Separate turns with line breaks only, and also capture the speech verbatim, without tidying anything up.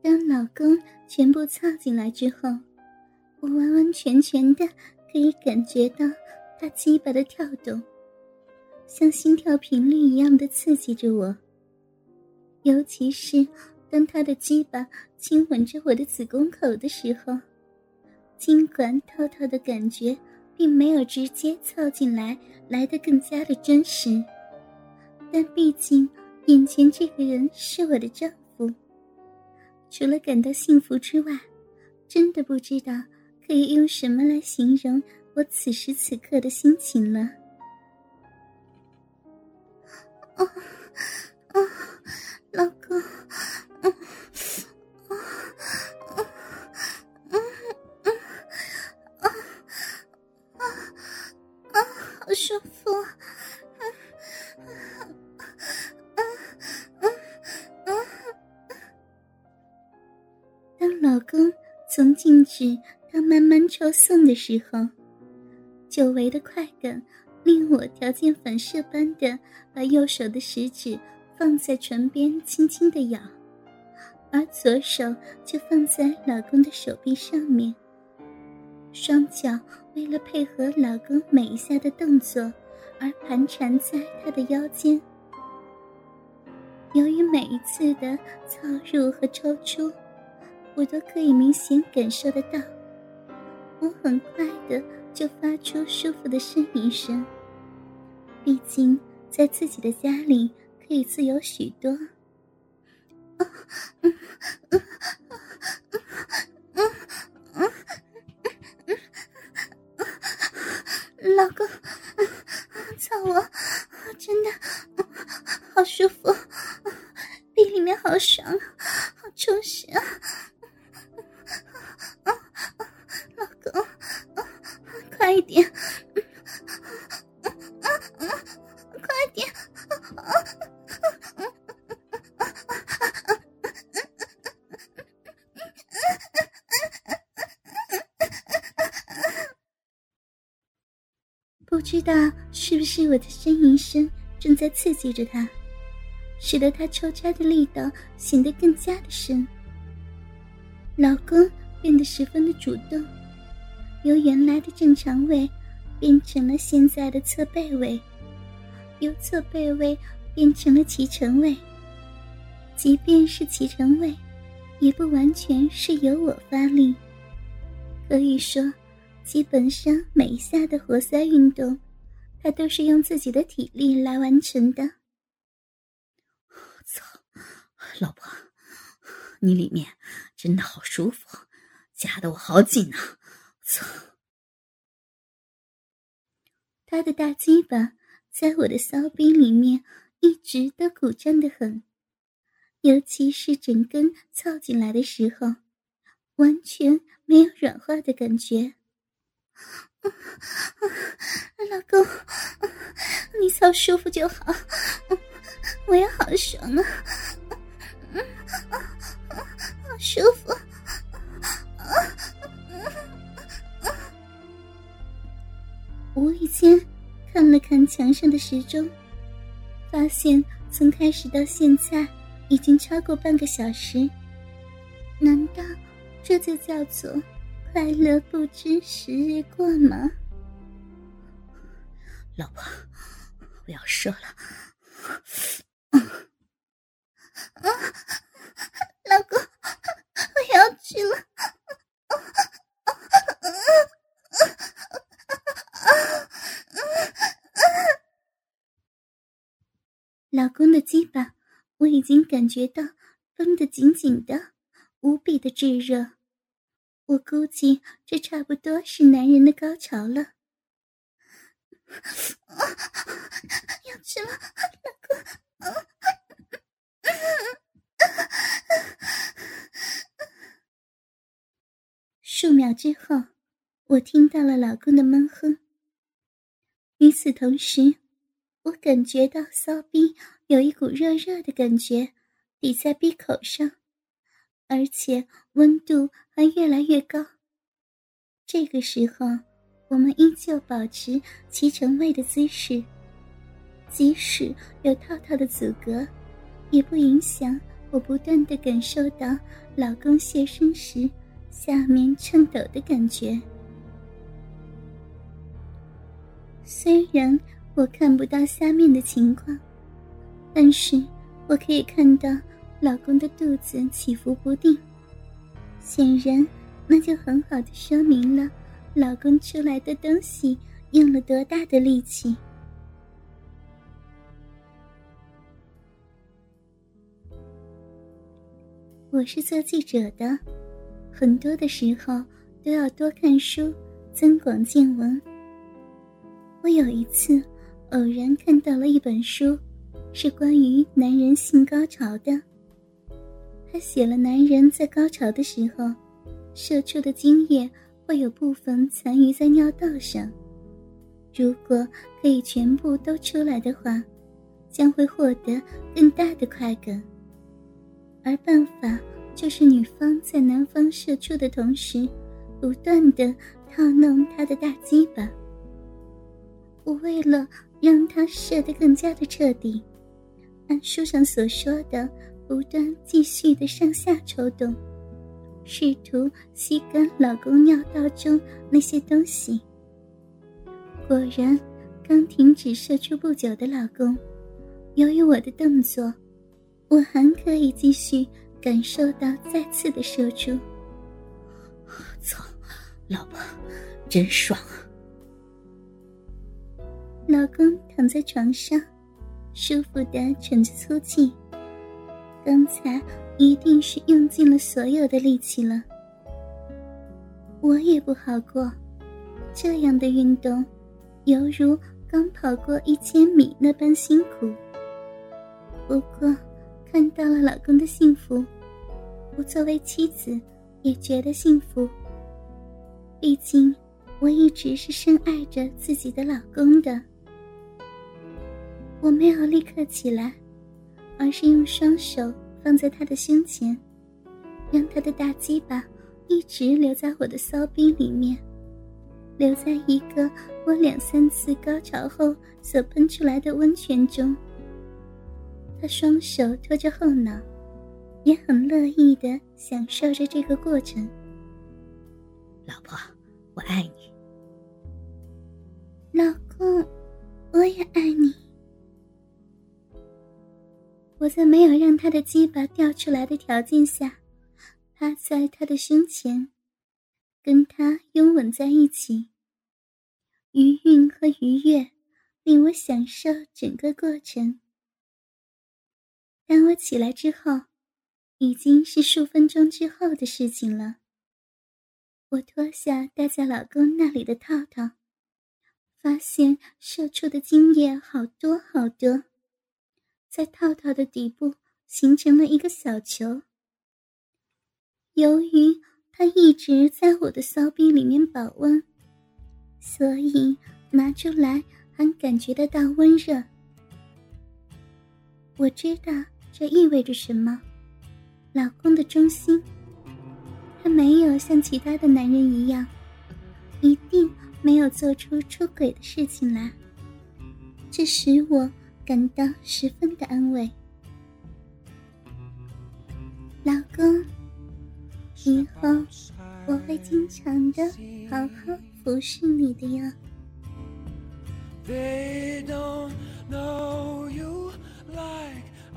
当老公全部操进来之后，我完完全全的可以感觉到他鸡巴的跳动，像心跳频率一样的刺激着我。尤其是当他的鸡巴亲吻着我的子宫口的时候，尽管套套的感觉并没有直接操进来来得更加的真实，但毕竟眼前这个人是我的丈夫，除了感到幸福之外，真的不知道可以用什么来形容我此时此刻的心情了。啊啊，老公，嗯啊啊嗯嗯啊啊啊，好舒服，嗯嗯嗯嗯嗯。当老公从静止到慢慢抽送的时候，久违的快感令我条件反射般的把右手的食指放在唇边轻轻地咬，而左手就放在老公的手臂上面，双脚为了配合老公每一下的动作而盘缠在他的腰间。由于每一次的操入和抽出，我都可以明显感受得到，我很快的就发出舒服的呻吟声。毕竟在自己的家里可以自由许多。啊嗯嗯嗯嗯嗯，老公，操我，真的好舒服，鼻里面好爽，好充实啊！啊啊，老公，啊，快一点！啊啊啊！快点！啊啊啊！不知道是不是我的呻吟声正在刺激着他，使得他抽插的力道显得更加的深。老公变得十分的主动，由原来的正常位变成了现在的侧背位，由侧背位变成了脐橙位。即便是脐橙位，也不完全是由我发力，可以说基本上每一下的活塞运动他都是用自己的体力来完成的。
操，老婆，你里面真的好舒服，夹得我好紧啊！操！
他的大鸡巴在我的骚逼里面一直都鼓胀得很，尤其是整根操进来的时候，完全没有软化的感觉。老公，你操舒服就好，我也好爽啊，好舒服。无意间看了看墙上的时钟，发现从开始到现在已经超过半个小时。难道这就叫做快乐不知时日过吗？
老婆，我要射了。
啊，老公，我要去了。老公的鸡巴我已经感觉到绷得紧紧的，无比的炙热。我估计这差不多是男人的高潮了。啊，要去了，老公。啊，数秒之后，我听到了老公的闷哼。与此同时，我感觉到骚逼有一股热热的感觉抵在逼口上，而且温度还越来越高。这个时候，我们依旧保持脐橙位的姿势，即使有套套的阻隔，也不影响我不断地感受到老公现身时下面颤抖的感觉。虽然我看不到下面的情况，但是我可以看到老公的肚子起伏不定，显然那就很好地说明了老公出来的东西用了多大的力气。我是做记者的，很多的时候都要多看书，增广见闻。我有一次偶然看到了一本书，是关于男人性高潮的。他写了男人在高潮的时候，射出的精液会有部分残余在尿道上，如果可以全部都出来的话，将会获得更大的快感。而办法就是女方在男方射出的同时，不断地套弄他的大鸡巴。我为了让他射得更加的彻底，按书上所说的不断继续的上下抽动，试图吸干老公尿道中那些东西。果然，刚停止射出不久的老公，由于我的动作，我还可以继续感受到再次的射出。
操，老婆，真爽啊！
老公躺在床上，舒服地喘着粗气，刚才一定是用尽了所有的力气了。我也不好过，这样的运动犹如刚跑过一千米那般辛苦。不过看到了老公的幸福，我作为妻子也觉得幸福。毕竟我一直是深爱着自己的老公的。我没有立刻起来，而是用双手放在他的胸前，让他的大鸡巴一直留在我的骚逼里面，留在一个我两三次高潮后所喷出来的温泉中。他双手托着后脑，也很乐意地享受着这个过程。
老婆，我爱你。
老公，我也爱你。我在没有让他的鸡巴掉出来的条件下，趴在他的胸前，跟他拥吻在一起。余韵和愉悦令我享受整个过程。当我起来之后，已经是数分钟之后的事情了。我脱下戴在老公那里的套套，发现射出的精液好多好多，在套套的底部形成了一个小球。由于它一直在我的骚逼里面保温，所以拿出来还感觉得到温热。我知道这意味着什么，老公的忠心，他没有像其他的男人一样，一定没有做出出轨的事情来，这使我感到十分的安慰。老公，以后我会经常的好好服侍你的呀。
They don't know you like